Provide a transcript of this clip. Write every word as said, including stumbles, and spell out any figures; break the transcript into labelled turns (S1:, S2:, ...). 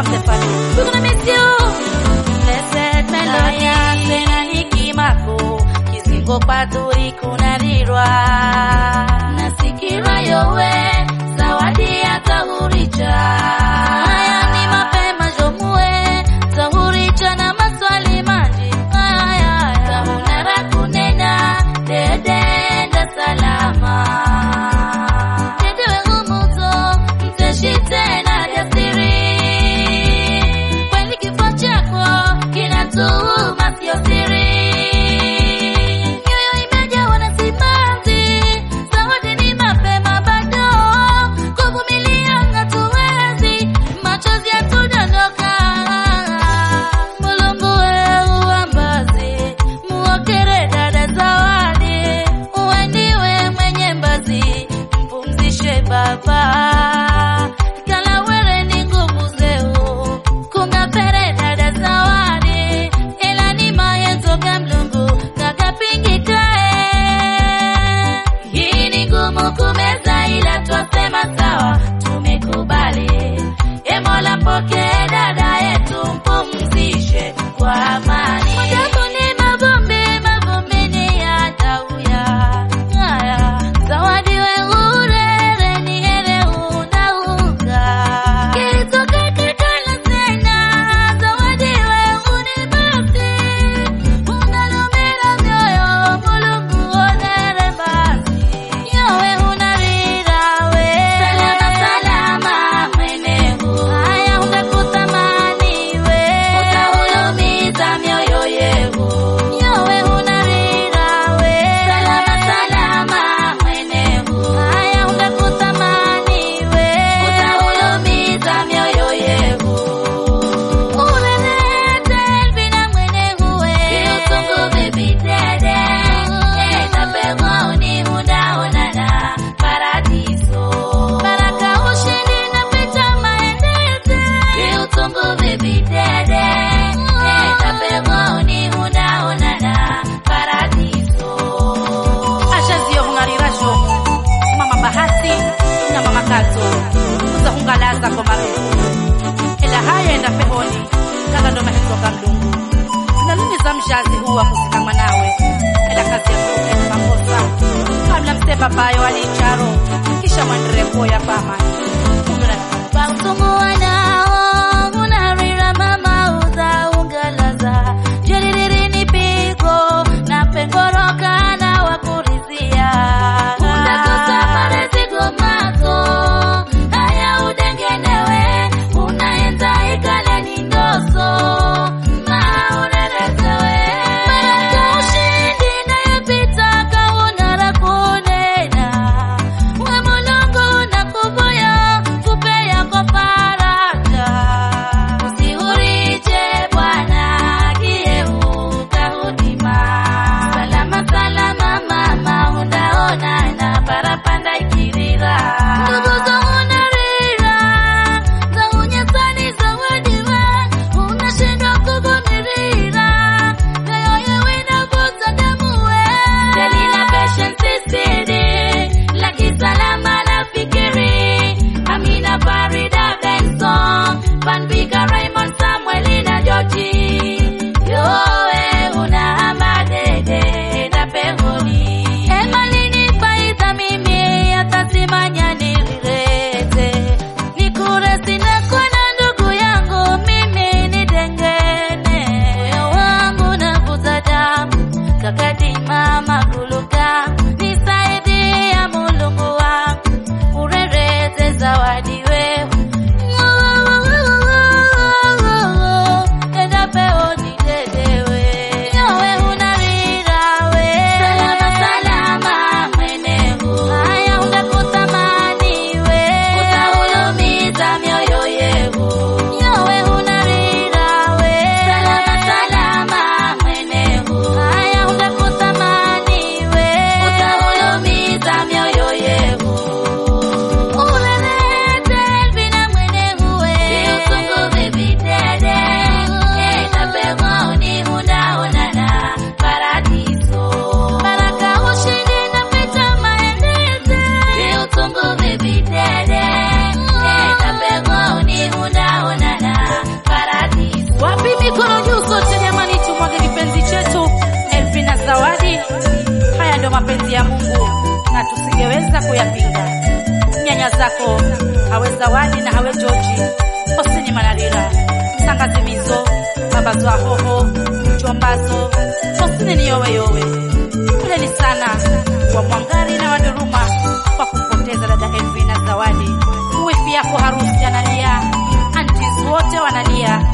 S1: Mama Stefani, we're gonna miss you. Blessed Melonia, sena nikimako, kisingo paturi kunarirwa. Nasikira yowe, zawadi ya tahuricha. Haya ni mapema jomue, tahuricha na maswali manji. Haya, tahunara kunena, dedenda salama. Dedewe umuto, mteshite na jasiri. Kweli kifo chako, kinatuuma sio siri. Nyoyo imejawa na simanzi, zawadi ni mapema bado. Kuvumilia hatuwezi, machozi yatudondoka. Mulungu wewe uambazi, muokere dada zawadi. Uwe ndiwe mwenye mbazi, mpumzishe baba. Kalawere ni nguvu zeu, kungapere dada zawadi. Ila ni mayenzo gamlungu, kakapingikae. Hii ni ngumu kumeza ila twasema sawa, tumekubali. E Mola mpokee dada yetu, mpumzishe kwa amani. Madamu ni mavumbi, mavumbi ni yatauya. Haya, zawadi we urere ni here unauka. Kitoka kikala sena, zawadi we unibasi. Unalumira mioyo, Mulungu onere basi. Yowe unarira we, salama salama mwenehu. Haya unakutamani we, utahulumiza mioyo yehu. Yowe unarira we, salama salama mwenehu. Haya unakutamani we, utahulumiza mioyo yehu. Ulelete elvina mwenehu we, kiutungu vibitede. Eta pego uni unaonana paradiso. Baraka ushindi na pita maendete. Kiutungu vibitede. Eta pego uni unaonana paradiso. Ashazio hungarirasho, Mama Bahati na Mama Kato. Uzahungalaza kwa marufu. Ila haya enda pehoni, kala ndo mahengo kamlungu. Zinalumiza mshazi huwa kusikama nawe. Ila kazi ya kuke makosa. Kabla mse babayo alicharo, kisha mwandire kuya pama. Kundura bautungu wanao, unarira mama uza ungalaza. Jeliriri ni pigo, na pengoroka na wakurizia. Unakosa parezi gomako, haya udengenewe. Unaenza ikale ni ndoso, maurerezewe. Baraka ushindi na yepita kaunara kunena. We Mulungu na kuboya weza kuyapinga. Nyanya zako hawe Zawadi na hawe George, osini Manarira, msangazi Mizo, babazo ahoho, mjombazo, osini ni yowe yowe. Poleni sana wa Mwangari na Waduruma kwa kumpoteza dada Elvina Zawadi. Wifi yako harusi analia, aunties wote wanalia.